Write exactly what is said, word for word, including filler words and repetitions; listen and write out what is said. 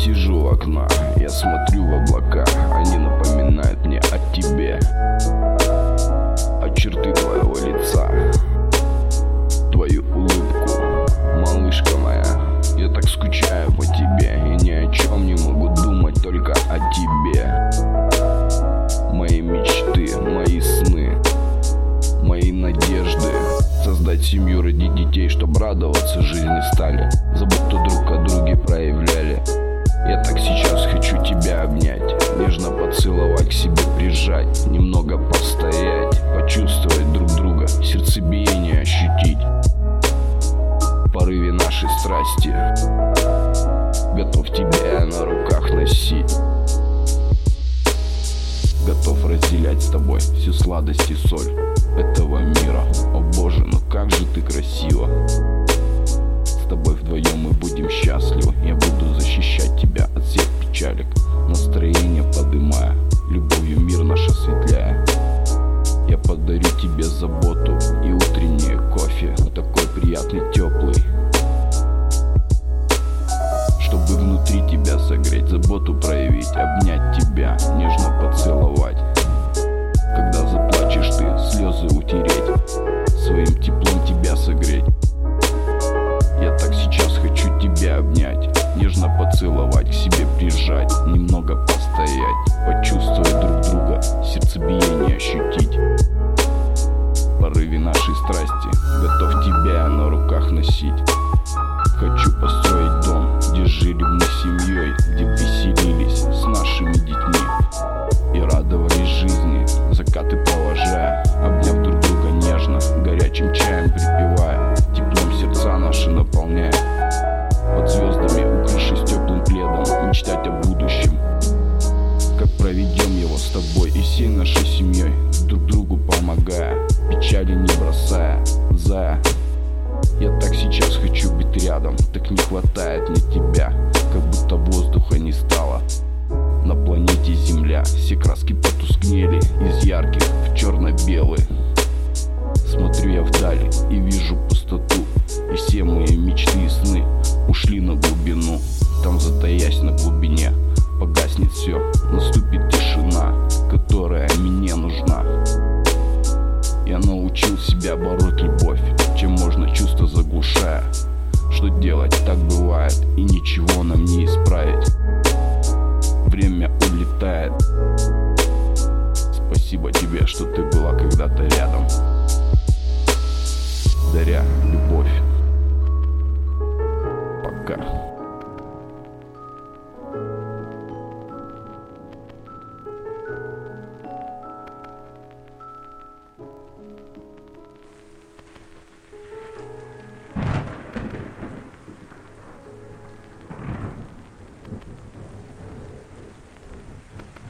Сижу у окна, я смотрю в облака, они напоминают мне о тебе, о черты твоего лица, твою улыбку, малышка моя. Я так скучаю по тебе и ни о чем не могу думать, только о тебе. Мои мечты, мои сны, мои надежды. Создать семью, родить детей, чтоб радоваться жизни стали, заботу друг о друге проявляли. Я так сейчас хочу тебя обнять, нежно поцеловать, к себе прижать, немного постоять, почувствовать друг друга, сердцебиение ощутить, в порыве нашей страсти. Готов тебя на руках носить, готов разделять с тобой всю сладость и соль этого мира. О боже, ну как же ты красива. С тобой вдвоем мы будем счастливы. Я буду защищать тебя от всех печалек, настроение подымая, любовью мир наш осветляя. Я подарю тебе заботу и утреннее кофе, такой приятный, теплый, чтобы внутри тебя согреть, заботу проявить, обнять тебя, нежно поцеловать. Когда заплачешь ты, слезы утереть, своим теплом тебя согреть. Я так сейчас хочу тебя обнять, нежно поцеловать, к себе прижать, немного постоять, почувствовать друг друга, сердцебиение ощутить, в порыве нашей страсти. Готов тебя на руках носить. Хочу построить дом, где жили мы семьей, где веселились с нашими детьми и радовались жизни, закаты провожая, обняв друг друга нежно, горячим чаем припевая, теплом сердца наши наполняя, под звездами укрывшись теплым пледом, мечтать о будущем, как проведем его с тобой и всей нашей семьей, друг другу помогая, печали не бросая. Зая, я так сейчас хочу быть рядом, так не хватает мне тебя, как будто воздуха не стало на планете Земля. Все краски потускнели из ярких в черно-белые. Смотрю я вдали и вижу пустоту, и все мои мечты и сны ушли на глубину. Там, затаясь на глубине, погаснет все, наступит тишина, которая мне нужна. Я научил себя бороть любовь, чем можно чувства заглушая. Что делать, так бывает, и ничего нам не исправить. Время улетает. Спасибо тебе, что ты была когда-то рядом, даря любовь.